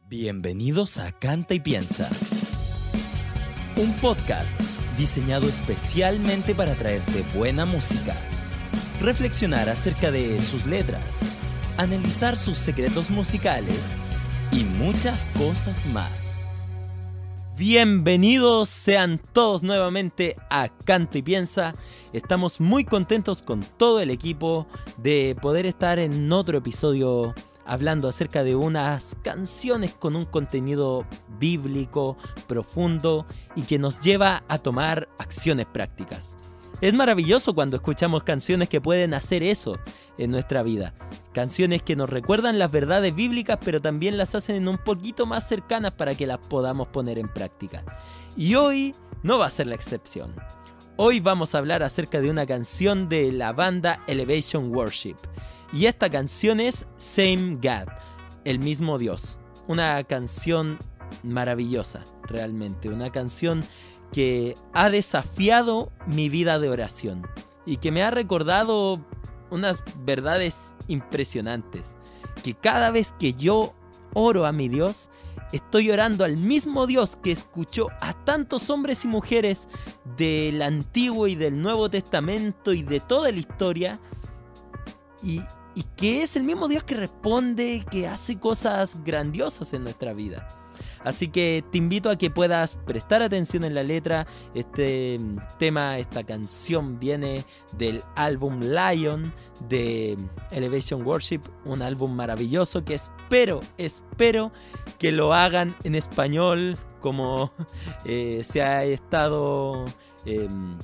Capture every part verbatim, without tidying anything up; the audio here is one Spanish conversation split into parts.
Bienvenidos a Canta y Piensa, un podcast diseñado especialmente para traerte buena música, reflexionar acerca de sus letras, analizar sus secretos musicales y muchas cosas más. Bienvenidos sean todos nuevamente a Canta y Piensa. Estamos muy contentos con todo el equipo de poder estar en otro episodio hablando acerca de unas canciones con un contenido bíblico, profundo y que nos lleva a tomar acciones prácticas. Es maravilloso cuando escuchamos canciones que pueden hacer eso en nuestra vida. Canciones que nos recuerdan las verdades bíblicas, pero también las hacen un poquito más cercanas para que las podamos poner en práctica. Y hoy no va a ser la excepción. Hoy vamos a hablar acerca de una canción de la banda Elevation Worship. Y esta canción es Same God, el mismo Dios. Una canción maravillosa, realmente. Una canción que ha desafiado mi vida de oración y que me ha recordado unas verdades impresionantes. Que cada vez que yo oro a mi Dios, estoy orando al mismo Dios que escuchó a tantos hombres y mujeres del Antiguo y del Nuevo Testamento y de toda la historia. Y, y que es el mismo Dios que responde, que hace cosas grandiosas en nuestra vida. Así que te invito a que puedas prestar atención en la letra. Este tema, esta canción viene del álbum Lion de Elevation Worship, un álbum maravilloso que espero, espero que lo hagan en español como eh, se ha estado eh,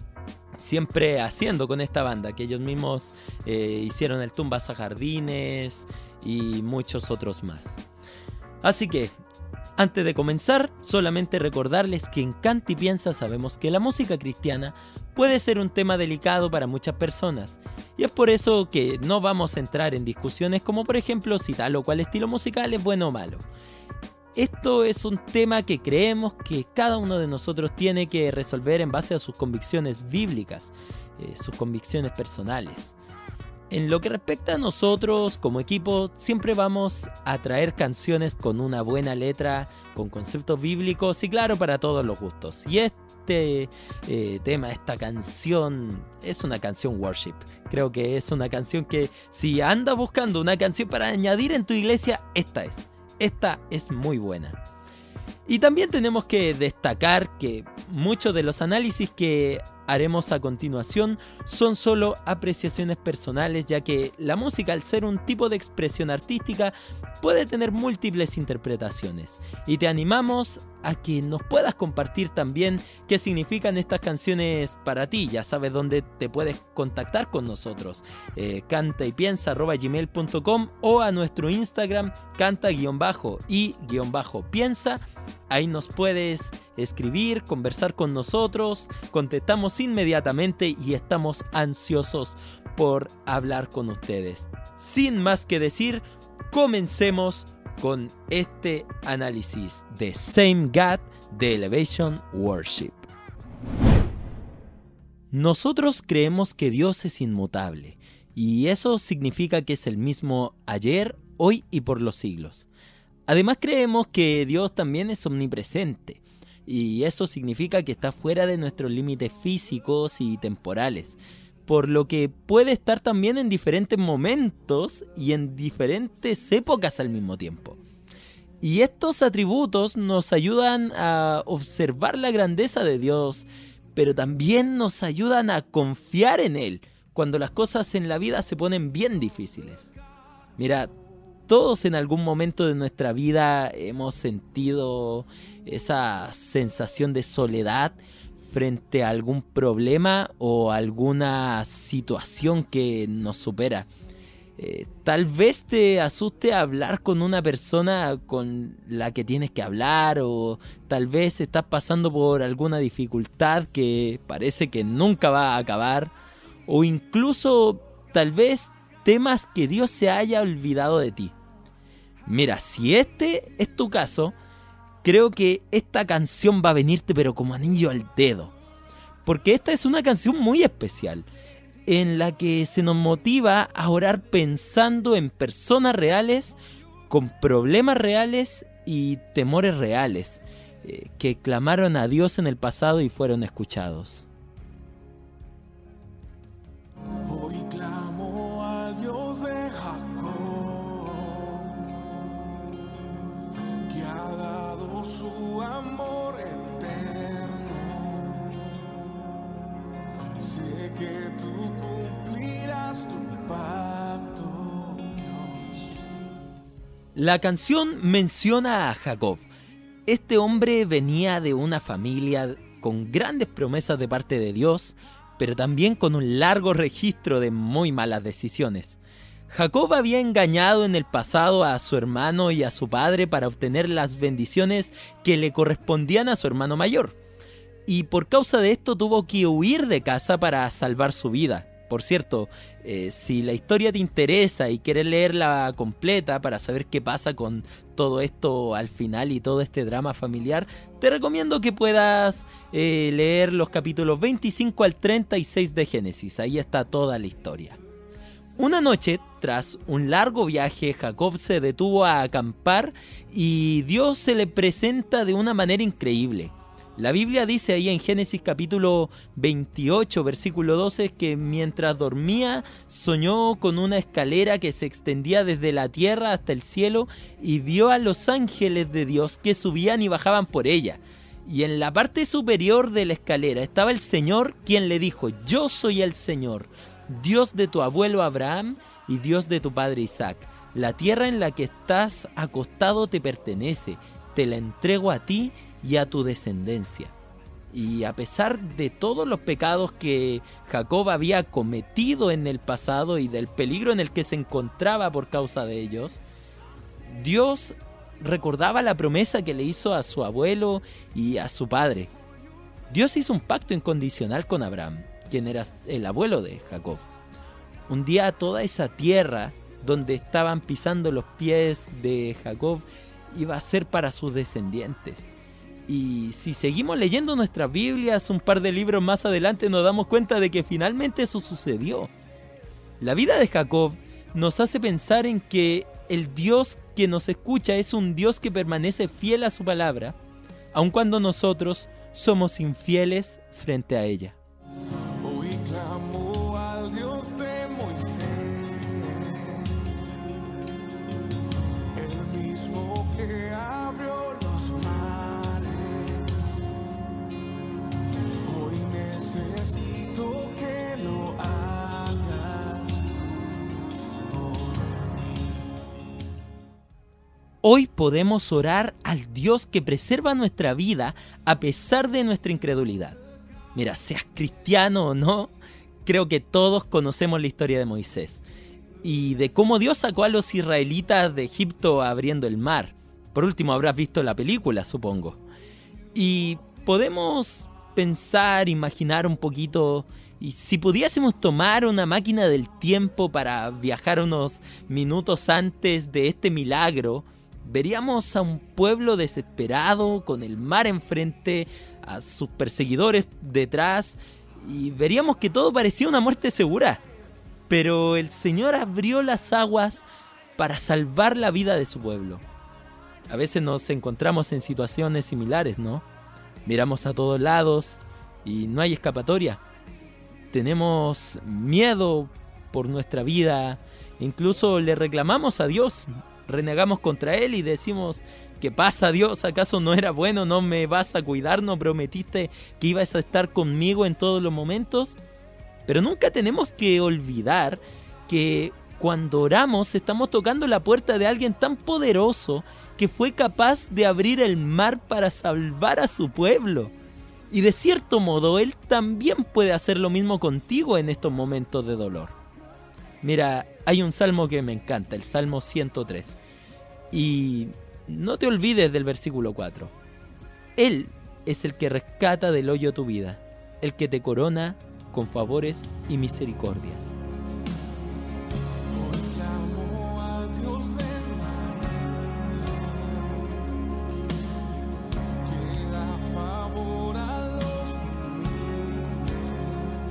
siempre haciendo con esta banda, que ellos mismos eh, hicieron el Tumbas a Jardines y muchos otros más. Así que antes de comenzar, solamente recordarles que en Canta y Piensa sabemos que la música cristiana puede ser un tema delicado para muchas personas. Y es por eso que no vamos a entrar en discusiones como por ejemplo si tal o cual estilo musical es bueno o malo. Esto es un tema que creemos que cada uno de nosotros tiene que resolver en base a sus convicciones bíblicas, eh, sus convicciones personales. En lo que respecta a nosotros como equipo, siempre vamos a traer canciones con una buena letra, con conceptos bíblicos y claro, para todos los gustos. Y este eh, tema, esta canción, es una canción worship. Creo que es una canción que si andas buscando una canción para añadir en tu iglesia, esta es. Esta es muy buena. Y también tenemos que destacar que muchos de los análisis que haremos a continuación son solo apreciaciones personales, ya que la música, al ser un tipo de expresión artística, puede tener múltiples interpretaciones. Y te animamos a que nos puedas compartir también qué significan estas canciones para ti. Ya sabes dónde te puedes contactar con nosotros. Eh, canta y piensa arroba gmail punto com o a nuestro Instagram canta guión bajo y guión bajo piensa. Ahí nos puedes escribir, conversar con nosotros, contestamos inmediatamente y estamos ansiosos por hablar con ustedes. Sin más que decir, comencemos con este análisis de Same God de Elevation Worship. Nosotros creemos que Dios es inmutable y eso significa que es el mismo ayer, hoy y por los siglos. Además creemos que Dios también es omnipresente y eso significa que está fuera de nuestros límites físicos y temporales, por lo que puede estar también en diferentes momentos y en diferentes épocas al mismo tiempo. Y estos atributos nos ayudan a observar la grandeza de Dios, pero también nos ayudan a confiar en Él cuando las cosas en la vida se ponen bien difíciles. Mira, todos en algún momento de nuestra vida hemos sentido esa sensación de soledad frente a algún problema o alguna situación que nos supera. Eh, tal vez te asuste hablar con una persona con la que tienes que hablar, o tal vez estás pasando por alguna dificultad que parece que nunca va a acabar, o incluso tal vez temas que Dios se haya olvidado de ti. Mira, si este es tu caso, creo que esta canción va a venirte pero como anillo al dedo, porque esta es una canción muy especial en la que se nos motiva a orar pensando en personas reales, con problemas reales y temores reales, eh, que clamaron a Dios en el pasado y fueron escuchados. Hoy clamo al Dios de Jacob, que ha dado su amor eterno. Sé que tú cumplirás tu pacto, Dios. La canción menciona a Jacob. Este hombre venía de una familia con grandes promesas de parte de Dios, pero también con un largo registro de muy malas decisiones. Jacob había engañado en el pasado a su hermano y a su padre para obtener las bendiciones que le correspondían a su hermano mayor. Y por causa de esto tuvo que huir de casa para salvar su vida. Por cierto, eh, si la historia te interesa y quieres leerla completa para saber qué pasa con todo esto al final y todo este drama familiar, te recomiendo que puedas eh, leer los capítulos veinticinco al treinta y seis de Génesis. Ahí está toda la historia. Una noche, tras un largo viaje, Jacob se detuvo a acampar y Dios se le presenta de una manera increíble. La Biblia dice ahí en Génesis capítulo veintiocho, versículo doce, que mientras dormía soñó con una escalera que se extendía desde la tierra hasta el cielo y vio a los ángeles de Dios que subían y bajaban por ella. Y en la parte superior de la escalera estaba el Señor, quien le dijo: yo soy el Señor, Dios de tu abuelo Abraham y Dios de tu padre Isaac. La tierra en la que estás acostado te pertenece, te la entrego a ti y a tu descendencia. Y a pesar de todos los pecados que Jacob había cometido en el pasado y del peligro en el que se encontraba por causa de ellos, Dios recordaba la promesa que le hizo a su abuelo y a su padre. Dios hizo un pacto incondicional con Abraham, quien era el abuelo de Jacob. Un día toda esa tierra donde estaban pisando los pies de Jacob iba a ser para sus descendientes. Y si seguimos leyendo nuestras Biblias un par de libros más adelante, nos damos cuenta de que finalmente eso sucedió. La vida de Jacob nos hace pensar en que el Dios que nos escucha es un Dios que permanece fiel a su palabra, aun cuando nosotros somos infieles frente a ella. Hoy clamo al Dios de Moisés, el mismo que abrió los mares. Hoy necesito que lo hagas tú por mí. Hoy podemos orar al Dios que preserva nuestra vida a pesar de nuestra incredulidad. Mira, seas cristiano o no, creo que todos conocemos la historia de Moisés y de cómo Dios sacó a los israelitas de Egipto abriendo el mar. Por último, habrás visto la película, supongo. Y podemos pensar, imaginar un poquito, y si pudiésemos tomar una máquina del tiempo para viajar unos minutos antes de este milagro, veríamos a un pueblo desesperado con el mar enfrente, a sus perseguidores detrás, y veríamos que todo parecía una muerte segura. Pero el Señor abrió las aguas para salvar la vida de su pueblo. A veces nos encontramos en situaciones similares, ¿no? Miramos a todos lados y no hay escapatoria. Tenemos miedo por nuestra vida, incluso le reclamamos a Dios, renegamos contra Él y decimos: ¿qué pasa, Dios? ¿Acaso no era bueno? ¿No me vas a cuidar? ¿No prometiste que ibas a estar conmigo en todos los momentos? Pero nunca tenemos que olvidar que cuando oramos estamos tocando la puerta de alguien tan poderoso que fue capaz de abrir el mar para salvar a su pueblo. Y de cierto modo, Él también puede hacer lo mismo contigo en estos momentos de dolor. Mira, hay un salmo que me encanta, el Salmo ciento tres. Y no te olvides del versículo cuatro. Él es el que rescata del hoyo tu vida, el que te corona con favores y misericordias. Hoy clamo al Dios de María, que da favor a los humildes.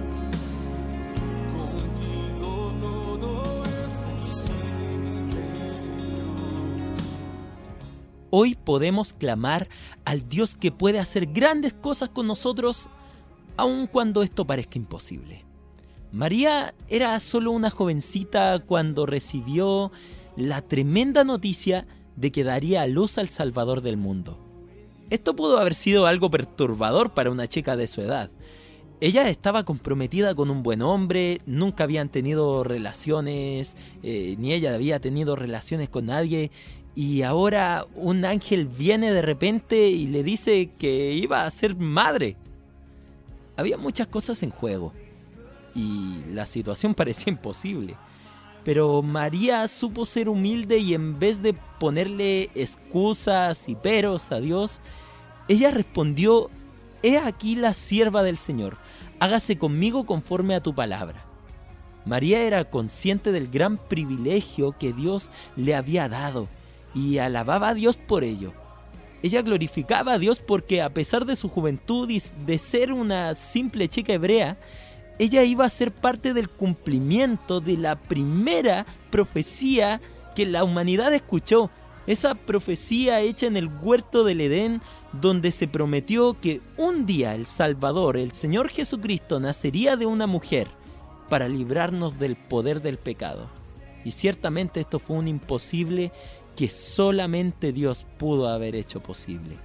Contigo todo es posible, Dios. Hoy podemos clamar al Dios que puede hacer grandes cosas con nosotros, aun cuando esto parezca imposible. María era solo una jovencita cuando recibió la tremenda noticia de que daría a luz al Salvador del mundo. Esto pudo haber sido algo perturbador para una chica de su edad. Ella estaba comprometida con un buen hombre, nunca habían tenido relaciones, eh, ni ella había tenido relaciones con nadie, y ahora un ángel viene de repente y le dice que iba a ser madre. Había muchas cosas en juego y la situación parecía imposible. Pero María supo ser humilde y en vez de ponerle excusas y peros a Dios, ella respondió: «He aquí la sierva del Señor, hágase conmigo conforme a tu palabra». María era consciente del gran privilegio que Dios le había dado y alababa a Dios por ello. Ella glorificaba a Dios porque a pesar de su juventud y de ser una simple chica hebrea, ella iba a ser parte del cumplimiento de la primera profecía que la humanidad escuchó. Esa profecía hecha en el huerto del Edén, donde se prometió que un día el Salvador, el Señor Jesucristo, nacería de una mujer para librarnos del poder del pecado. Y ciertamente esto fue un imposible que solamente Dios pudo haber hecho posible.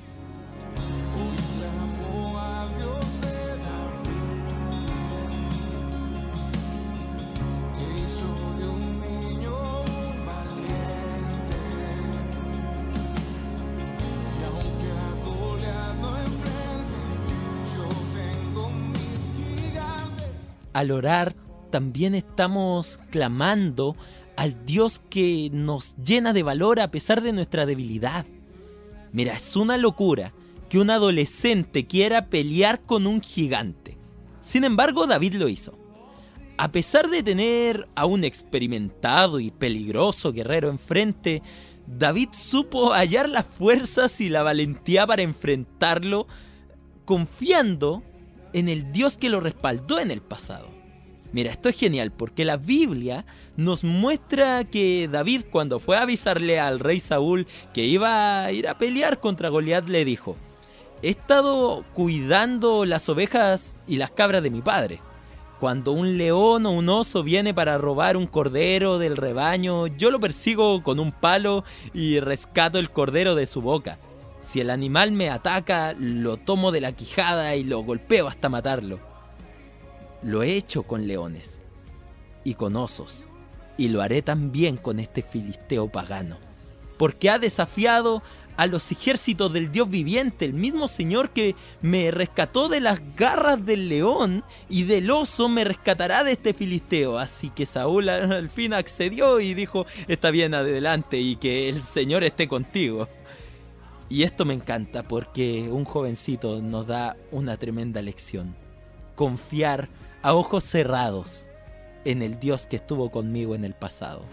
Al orar también estamos clamando al Dios que nos llena de valor a pesar de nuestra debilidad. Mira, es una locura que un adolescente quiera pelear con un gigante. Sin embargo, David lo hizo. A pesar de tener a un experimentado y peligroso guerrero enfrente, David supo hallar las fuerzas y la valentía para enfrentarlo, confiando en el Dios que lo respaldó en el pasado. Mira, esto es genial porque la Biblia nos muestra que David, cuando fue a avisarle al rey Saúl que iba a ir a pelear contra Goliat, le dijo: «He estado cuidando las ovejas y las cabras de mi padre. Cuando un león o un oso viene para robar un cordero del rebaño, yo lo persigo con un palo y rescato el cordero de su boca. Si el animal me ataca, lo tomo de la quijada y lo golpeo hasta matarlo. Lo he hecho con leones y con osos, y lo haré también con este filisteo pagano, porque ha desafiado a los ejércitos del Dios viviente, el mismo Señor que me rescató de las garras del león y del oso me rescatará de este filisteo». Así que Saúl al fin accedió y dijo: «Está bien, adelante, y que el Señor esté contigo». Y esto me encanta porque un jovencito nos da una tremenda lección: confiar a ojos cerrados en el Dios que estuvo conmigo en el pasado.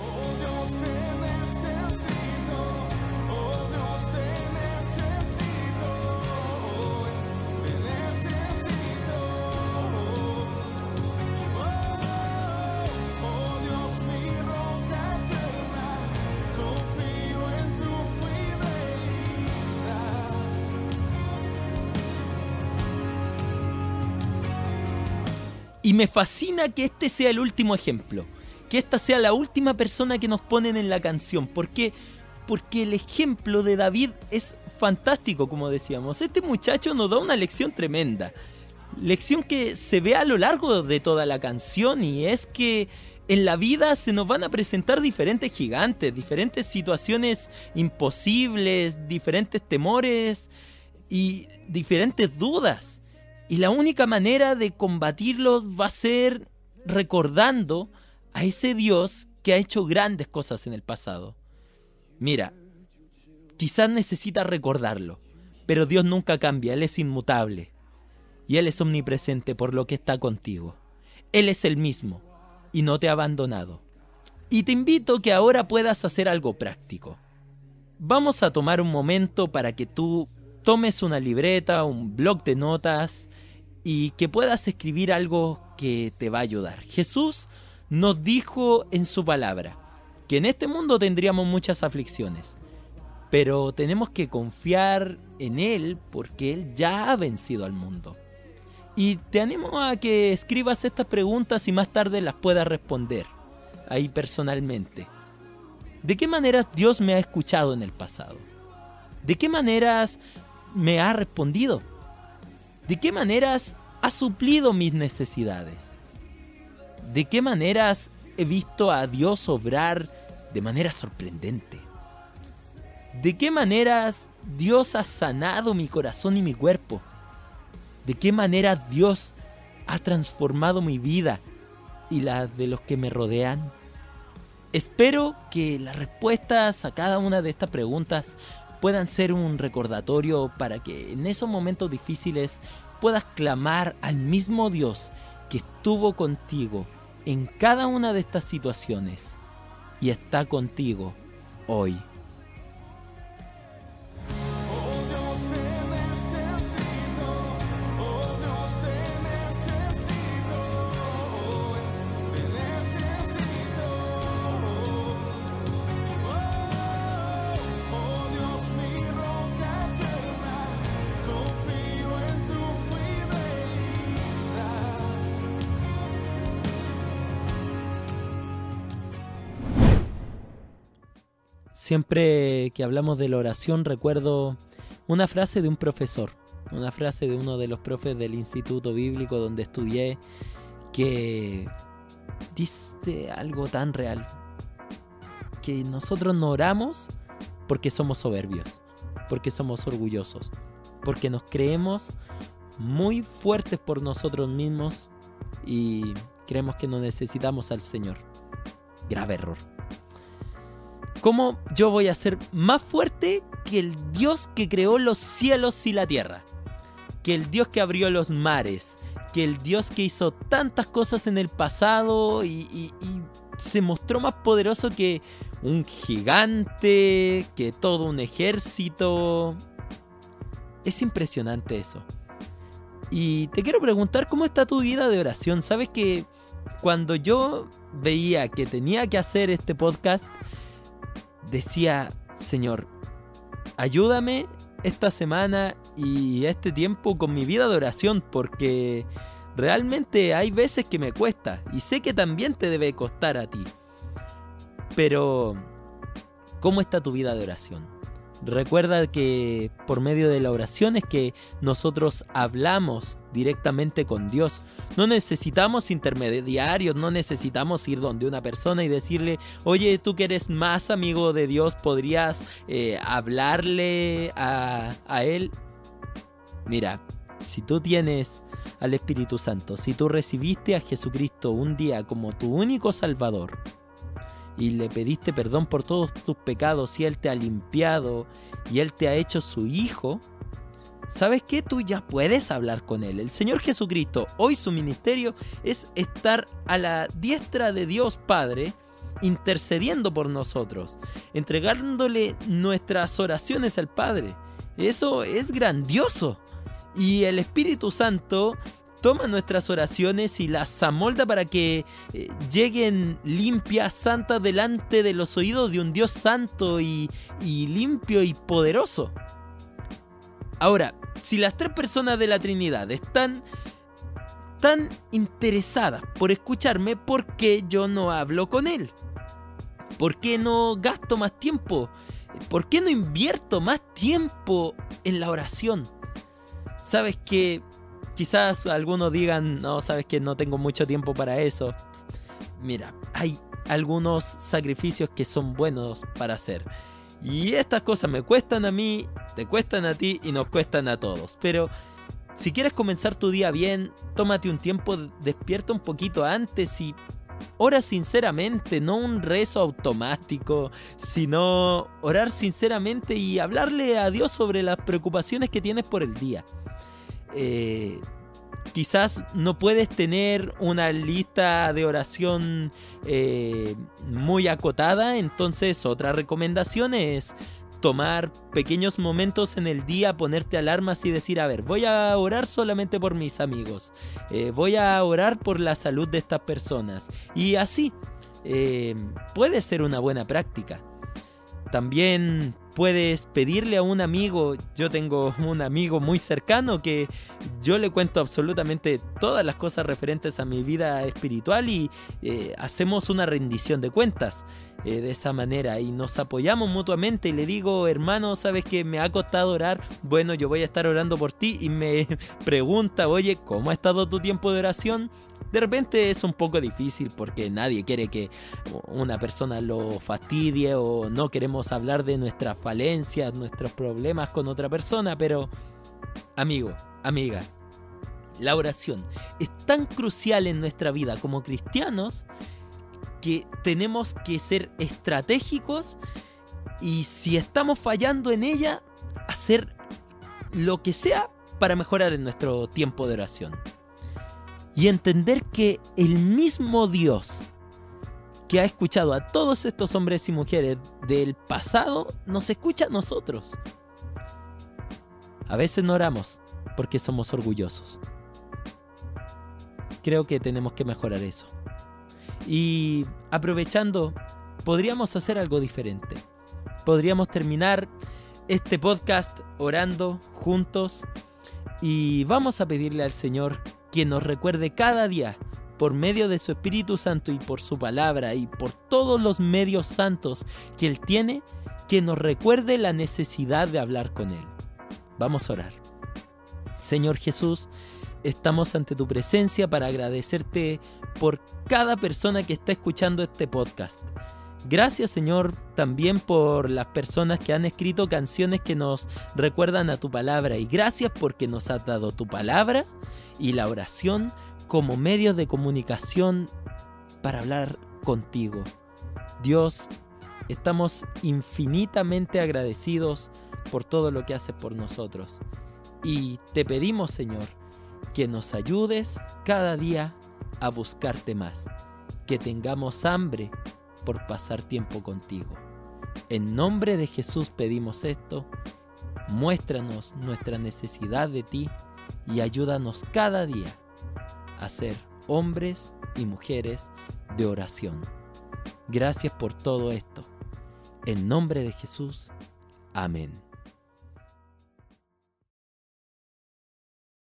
Y me fascina que este sea el último ejemplo, que esta sea la última persona que nos ponen en la canción. ¿Por qué? Porque el ejemplo de David es fantástico, como decíamos. Este muchacho nos da una lección tremenda, lección que se ve a lo largo de toda la canción, y es que en la vida se nos van a presentar diferentes gigantes, diferentes situaciones imposibles, diferentes temores y diferentes dudas. Y la única manera de combatirlos va a ser recordando a ese Dios que ha hecho grandes cosas en el pasado. Mira, quizás necesitas recordarlo, pero Dios nunca cambia, Él es inmutable. Y Él es omnipresente, por lo que está contigo. Él es el mismo y no te ha abandonado. Y te invito a que ahora puedas hacer algo práctico. Vamos a tomar un momento para que tú tomes una libreta, un bloc de notas, y que puedas escribir algo que te va a ayudar. Jesús nos dijo en su palabra que en este mundo tendríamos muchas aflicciones, pero tenemos que confiar en Él porque Él ya ha vencido al mundo. Y te animo a que escribas estas preguntas y más tarde las puedas responder ahí personalmente. ¿De qué maneras Dios me ha escuchado en el pasado? ¿De qué maneras me ha respondido? ¿De qué maneras ha suplido mis necesidades? ¿De qué maneras he visto a Dios obrar de manera sorprendente? ¿De qué maneras Dios ha sanado mi corazón y mi cuerpo? ¿De qué manera Dios ha transformado mi vida y la de los que me rodean? Espero que las respuestas a cada una de estas preguntas puedan ser un recordatorio para que en esos momentos difíciles puedas clamar al mismo Dios que estuvo contigo en cada una de estas situaciones y está contigo hoy. Siempre que hablamos de la oración recuerdo una frase de un profesor, una frase de uno de los profes del instituto bíblico donde estudié, que dice algo tan real, que nosotros no oramos porque somos soberbios, porque somos orgullosos, porque nos creemos muy fuertes por nosotros mismos y creemos que no necesitamos al Señor. Grave error. ¿Cómo yo voy a ser más fuerte que el Dios que creó los cielos y la tierra? Que el Dios que abrió los mares, que el Dios que hizo tantas cosas en el pasado y, y, y se mostró más poderoso que un gigante, que todo un ejército. Es impresionante eso. Y te quiero preguntar, ¿cómo está tu vida de oración? Sabes que cuando yo veía que tenía que hacer este podcast, decía, Señor, ayúdame esta semana y este tiempo con mi vida de oración, porque realmente hay veces que me cuesta y sé que también te debe costar a ti. Pero, ¿cómo está tu vida de oración? Recuerda que por medio de la oración es que nosotros hablamos directamente con Dios. No necesitamos intermediarios, no necesitamos ir donde una persona y decirle, oye, tú que eres más amigo de Dios, ¿podrías eh, hablarle a, a Él? Mira, si tú tienes al Espíritu Santo, si tú recibiste a Jesucristo un día como tu único Salvador, y le pediste perdón por todos tus pecados y Él te ha limpiado y Él te ha hecho su hijo, ¿sabes qué? Tú ya puedes hablar con Él. El Señor Jesucristo, hoy su ministerio es estar a la diestra de Dios Padre, intercediendo por nosotros, entregándole nuestras oraciones al Padre. Eso es grandioso. Y el Espíritu Santo toma nuestras oraciones y las amolda para que eh, lleguen limpias, santas, delante de los oídos de un Dios santo y, y limpio y poderoso. Ahora, si las tres personas de la Trinidad están tan interesadas por escucharme, ¿por qué yo no hablo con Él? ¿Por qué no gasto más tiempo? ¿Por qué no invierto más tiempo en la oración? ¿Sabes qué? Quizás algunos digan, no, sabes que no tengo mucho tiempo para eso. Mira, hay algunos sacrificios que son buenos para hacer. Y estas cosas me cuestan a mí, te cuestan a ti y nos cuestan a todos. Pero si quieres comenzar tu día bien, tómate un tiempo, despierta un poquito antes y ora sinceramente, no un rezo automático, sino orar sinceramente y hablarle a Dios sobre las preocupaciones que tienes por el día. Eh, quizás no puedes tener una lista de oración eh, muy acotada, entonces otra recomendación es tomar pequeños momentos en el día, ponerte alarmas y decir, a ver, voy a orar solamente por mis amigos, eh, voy a orar por la salud de estas personas, y así eh, puede ser una buena práctica. También puedes pedirle a un amigo. Yo tengo un amigo muy cercano que yo le cuento absolutamente todas las cosas referentes a mi vida espiritual y eh, hacemos una rendición de cuentas eh, de esa manera y nos apoyamos mutuamente. Y le digo, hermano, ¿sabes que me ha costado orar? Bueno, yo voy a estar orando por ti. Y me pregunta, oye, ¿cómo ha estado tu tiempo de oración? De repente es un poco difícil porque nadie quiere que una persona lo fastidie o no queremos hablar de nuestras falencias, nuestros problemas con otra persona, pero amigo, amiga, la oración es tan crucial en nuestra vida como cristianos que tenemos que ser estratégicos y si estamos fallando en ella, hacer lo que sea para mejorar en nuestro tiempo de oración. Y entender que el mismo Dios que ha escuchado a todos estos hombres y mujeres del pasado, nos escucha a nosotros. A veces no oramos porque somos orgullosos. Creo que tenemos que mejorar eso. Y aprovechando, podríamos hacer algo diferente. Podríamos terminar este podcast orando juntos y vamos a pedirle al Señor que nos recuerde cada día, por medio de su Espíritu Santo y por su palabra y por todos los medios santos que Él tiene, que nos recuerde la necesidad de hablar con Él. Vamos a orar. Señor Jesús, estamos ante tu presencia para agradecerte por cada persona que está escuchando este podcast. Gracias, Señor, también por las personas que han escrito canciones que nos recuerdan a tu palabra. Y gracias porque nos has dado tu palabra y la oración como medios de comunicación para hablar contigo. Dios, estamos infinitamente agradecidos por todo lo que haces por nosotros. Y te pedimos, Señor, que nos ayudes cada día a buscarte más. Que tengamos hambre por pasar tiempo contigo. En nombre de Jesús pedimos esto. Muéstranos nuestra necesidad de ti y ayúdanos cada día a ser hombres y mujeres de oración. Gracias por todo esto. En nombre de Jesús. Amén.